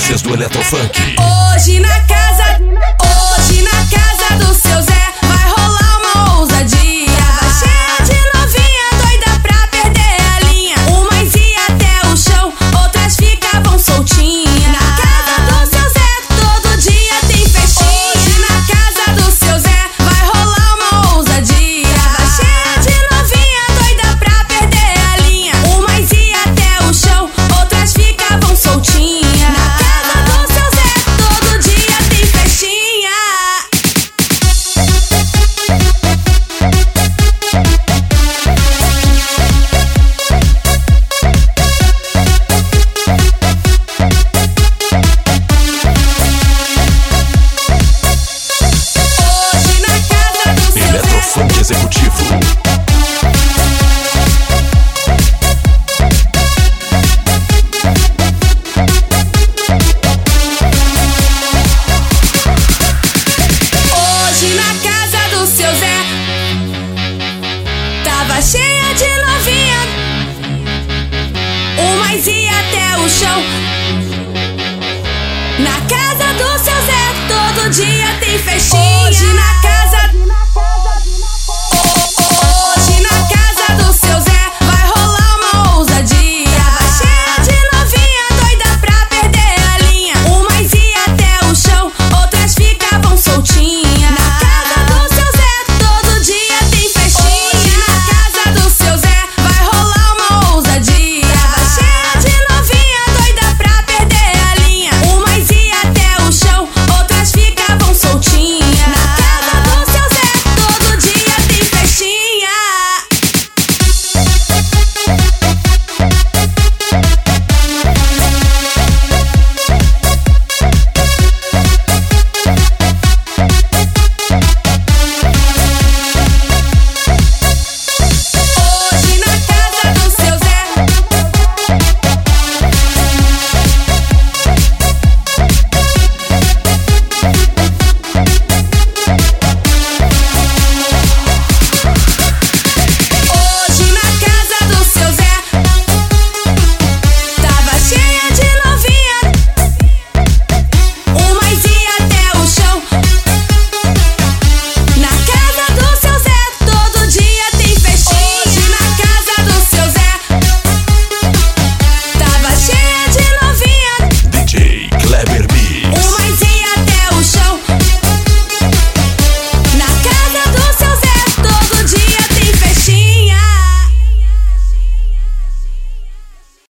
tendências do Eletrofunk. Hoje na casa do seu Zé vai rolar uma ousadia. Tava cheia de novinha, doida pra perder a linha. Umas ia até o chão, outras ficavam soltinha. Na casa do seu Zé todo dia tem festinha. Hoje na casa do seu Zé vai rolar uma ousadia. Tava cheia de novinha, doida pra perder a linha. Umas ia até o chão, outras ficavam soltinha. Na casa do seu Zé todo dia tem festinha. Hoje na casa do seu Zé Eletrofunk executivo. Hoje na casa do seu Zé tava cheia de novinha, umas ia até o chão. Na casa do seu Zé todo dia tem festinha. Hoje na